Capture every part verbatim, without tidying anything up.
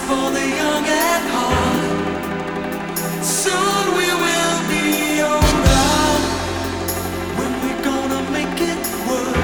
for the young at heart. Soon we will be older. When we're gonna make it work.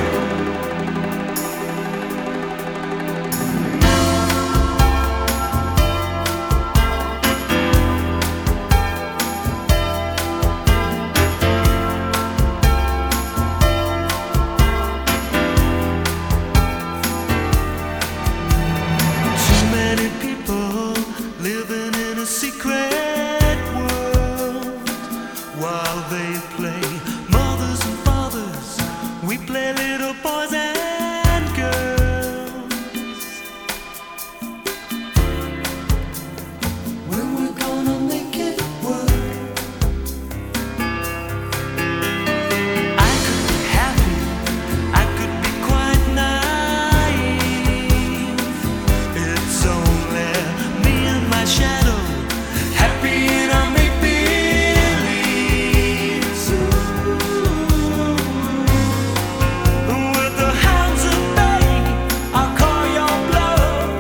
Too many people living in a secret world while they play mothers and fathers. We play little boys and girls. When we're gonna make it work. I could be happy, I could be quite naive. It's only me and my shadow, happy in our make-believes. With the hounds at bay, I'll call your bluff.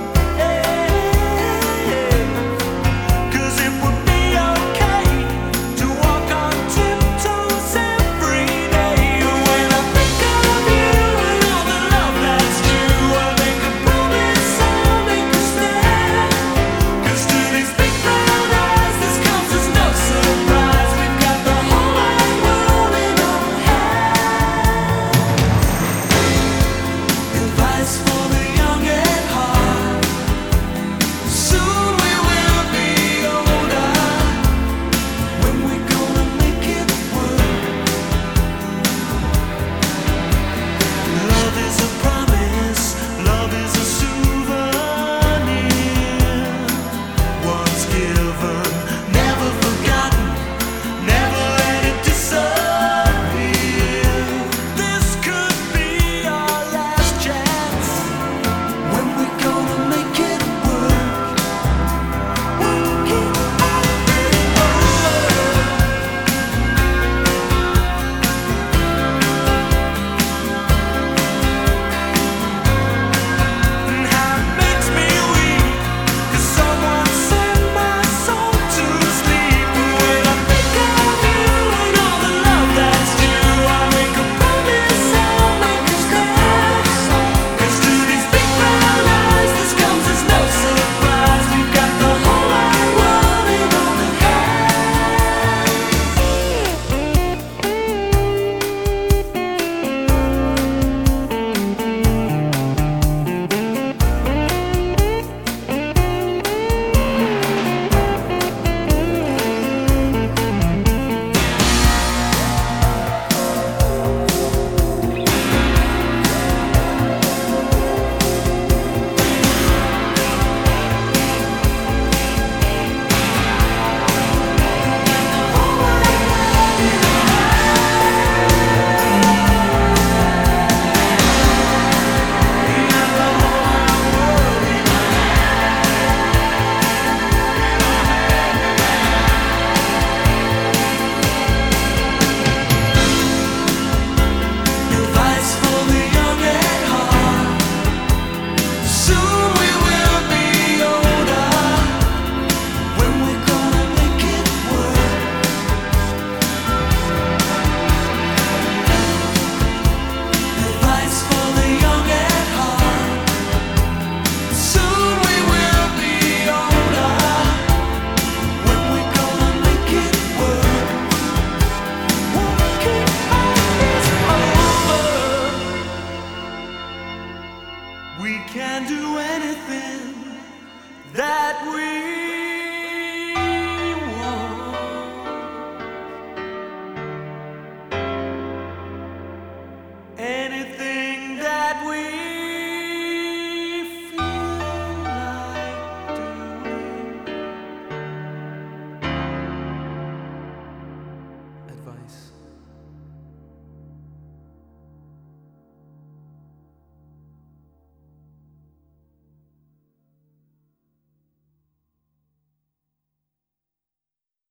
Hey, 'cause it would be okay to walk on tiptoes every day. When I think of you and all the love that's due, I make a promise I'll make you stay. 'Cause to these big brown eyes, this comes as no surprise. We've got the whole wide world in our hands. Advice for the young at heart. Soon we will be older. When we're gonna make it work. Love is a promise, love is a souvenir. Once given, never forgotten, never let it disappear. This could be our last chance. When we're gonna make it work. Work it out over. And how it makes me weak, 'cause someone sent my soul to sleep. When I think of you and all the love that's due, I make a promise I'll make you stay. 'Cause to these big brown eyes, this comes as no surprise. We've got the whole wide world in our Advice for the young at heart. Soon we will be older. When we're gonna make it work. Advice for the young at heart. Soon we will be older. When we're gonna make it work. Work it out over. We can do anything that we